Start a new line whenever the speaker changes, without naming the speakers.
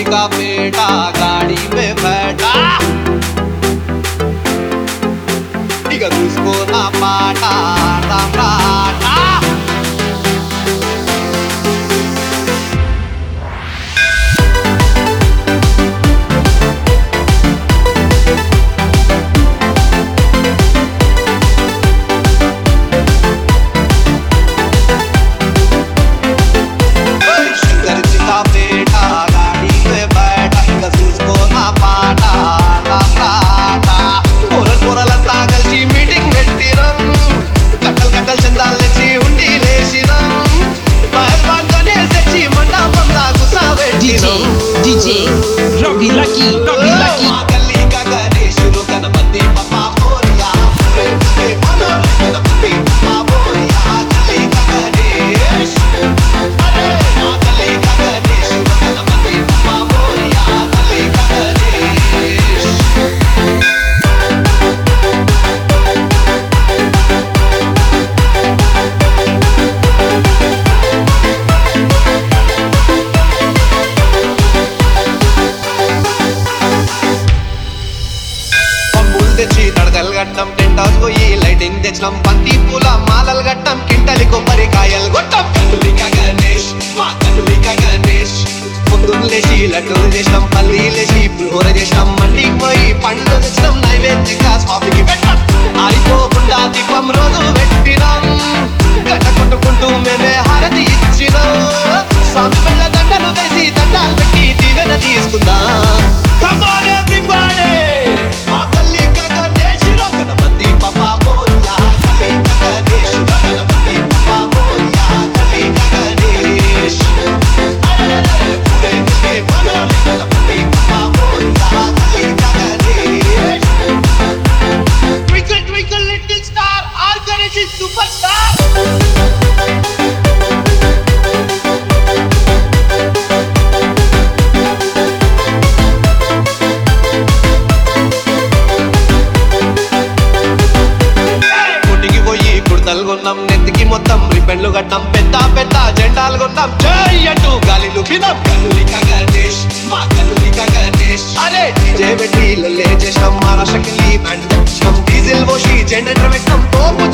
का बेटा गाड़ी में बैठा, उसको ना पाटा राटा।
DJ Robbie Lucky
tent house పోయి లైటింగ్ తెచ్చినాం, బంతి పూల మాలలు కట్టాం, కింటలి కొబ్బరికాయలు కొట్టాం. గణేష్ మా గణేష్ పొద్దున్న లేచి లడ్డూలు చేసినాం, పల్లీలు లేచి పులిహోర చేసినాం, మండికి పోయి పండ్లు తెచ్చినాం, నైవేద్యంగా స్వామికి పెట్టాం. ఆరిపోకుండా దీపం రోజు పెట్టినాం, గడ్డ కొట్టుకుంటూ మేమే హారతి ఇచ్చినాం. స్వామి పిల్ల దండలు వేసి దండాలు పెట్టి దీవెన తీసుకుందాం. నెత్తికి మొత్తం రిబ్బన్లు కట్టాం, పెద్ద పెద్ద జెండాలు కొన్నాం, జై అంటూ గాలిలు వినాం. గణేష్ మా గణేష్ అరే డీజే పెట్టి లల్లే చేసాం, మహారాష్ట్రకి బ్యాండ్ తెచ్చినాం, డీజిల్ పోసి జెండర్ పెట్టాం, తోపు